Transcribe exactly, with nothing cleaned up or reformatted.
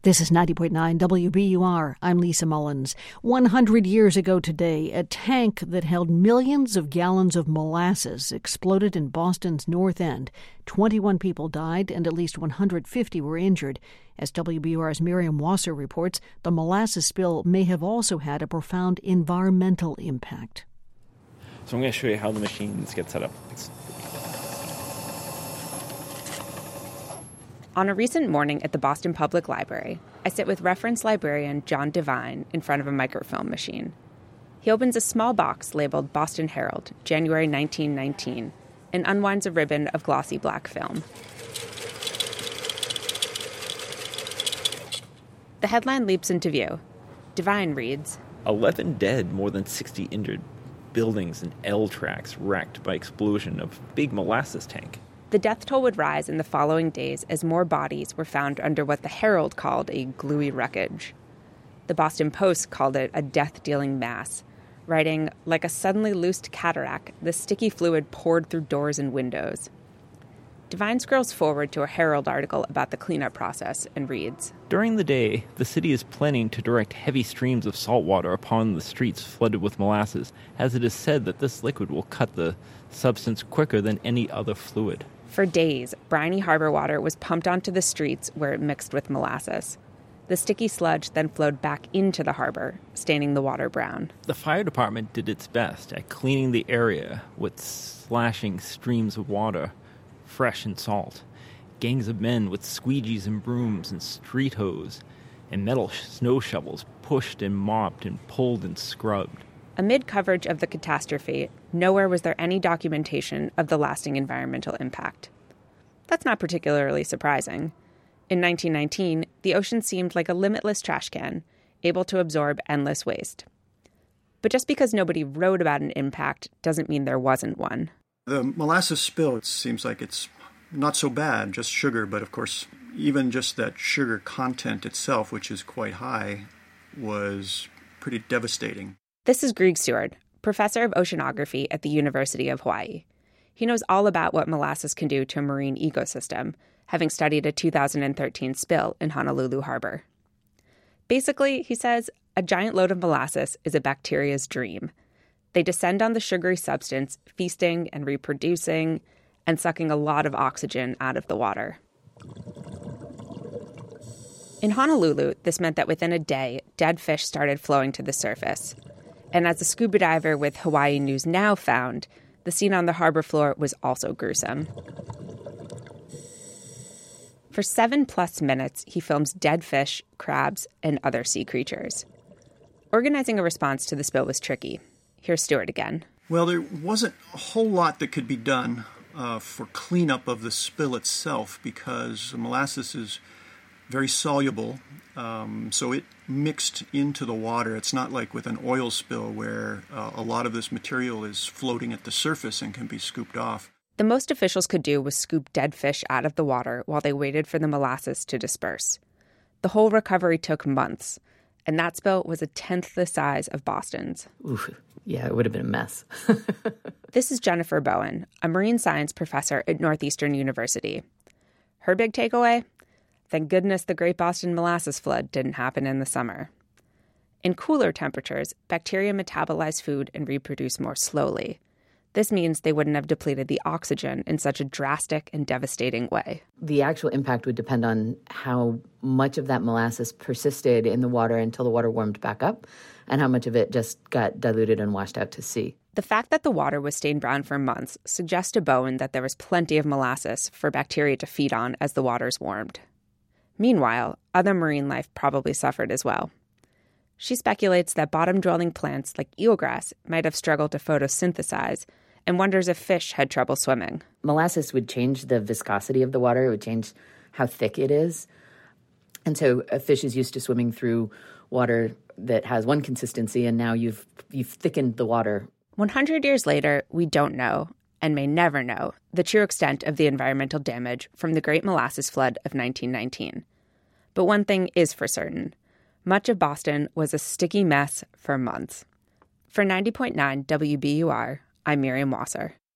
This is ninety point nine W B U R. I'm Lisa Mullins. one hundred years ago today, a tank that held millions of gallons of molasses exploded in Boston's North End. twenty-one people died and at least one hundred fifty were injured. As W B U R's Miriam Wasser reports, the molasses spill may have also had a profound environmental impact. So I'm going to show you how the machines get set up. It's On a recent morning at the Boston Public Library, I sit with reference librarian John Devine in front of a microfilm machine. He opens a small box labeled Boston Herald, January nineteen nineteen, and unwinds a ribbon of glossy black film. The headline leaps into view. Devine reads, eleven dead, more than sixty injured. Buildings and L tracks wrecked by explosion of big molasses tank. The death toll would rise in the following days as more bodies were found under what the Herald called a gluey wreckage. The Boston Post called it a death-dealing mass, writing, like a suddenly loosed cataract, the sticky fluid poured through doors and windows. Devine scrolls forward to a Herald article about the cleanup process and reads, During the day, the city is planning to direct heavy streams of salt water upon the streets flooded with molasses, as it is said that this liquid will cut the substance quicker than any other fluid. For days, briny harbor water was pumped onto the streets where it mixed with molasses. The sticky sludge then flowed back into the harbor, staining the water brown. The fire department did its best at cleaning the area with slashing streams of water, fresh and salt. Gangs of men with squeegees and brooms and street hose and metal snow shovels pushed and mopped and pulled and scrubbed. Amid coverage of the catastrophe, nowhere was there any documentation of the lasting environmental impact. That's not particularly surprising. In nineteen nineteen, the ocean seemed like a limitless trash can, able to absorb endless waste. But just because nobody wrote about an impact doesn't mean there wasn't one. The molasses spill, it seems like it's not so bad, just sugar, but of course, even just that sugar content itself, which is quite high, was pretty devastating. This is Greg Seward, professor of oceanography at the University of Hawaii. He knows all about what molasses can do to a marine ecosystem, having studied a two thousand thirteen spill in Honolulu Harbor. Basically, he says, a giant load of molasses is a bacteria's dream. They descend on the sugary substance, feasting and reproducing, and sucking a lot of oxygen out of the water. In Honolulu, this meant that within a day, dead fish started flowing to the surface. And as a scuba diver with Hawaii News Now found, the scene on the harbor floor was also gruesome. For seven plus minutes, he films dead fish, crabs, and other sea creatures. Organizing a response to the spill was tricky. Here's Stewart again. Well, there wasn't a whole lot that could be done uh, for cleanup of the spill itself because molasses is very soluble, um, so it mixed into the water. It's not like with an oil spill where uh, a lot of this material is floating at the surface and can be scooped off. The most officials could do was scoop dead fish out of the water while they waited for the molasses to disperse. The whole recovery took months, and that spill was a tenth the size of Boston's. Oof, yeah, it would have been a mess. This is Jennifer Bowen, a marine science professor at Northeastern University. Her big takeaway? Thank goodness the Great Boston Molasses Flood didn't happen in the summer. In cooler temperatures, bacteria metabolize food and reproduce more slowly. This means they wouldn't have depleted the oxygen in such a drastic and devastating way. The actual impact would depend on how much of that molasses persisted in the water until the water warmed back up, and how much of it just got diluted and washed out to sea. The fact that the water was stained brown for months suggests to Bowen that there was plenty of molasses for bacteria to feed on as the waters warmed. Meanwhile, other marine life probably suffered as well. She speculates that bottom-dwelling plants like eelgrass might have struggled to photosynthesize and wonders if fish had trouble swimming. Molasses would change the viscosity of the water. It would change how thick it is. And so a fish is used to swimming through water that has one consistency, and now you've you've thickened the water. one hundred years later, we don't know, and may never know, the true extent of the environmental damage from the Great Molasses Flood of nineteen nineteen. But one thing is for certain. Much of Boston was a sticky mess for months. For ninety point nine W B U R, I'm Miriam Wasser.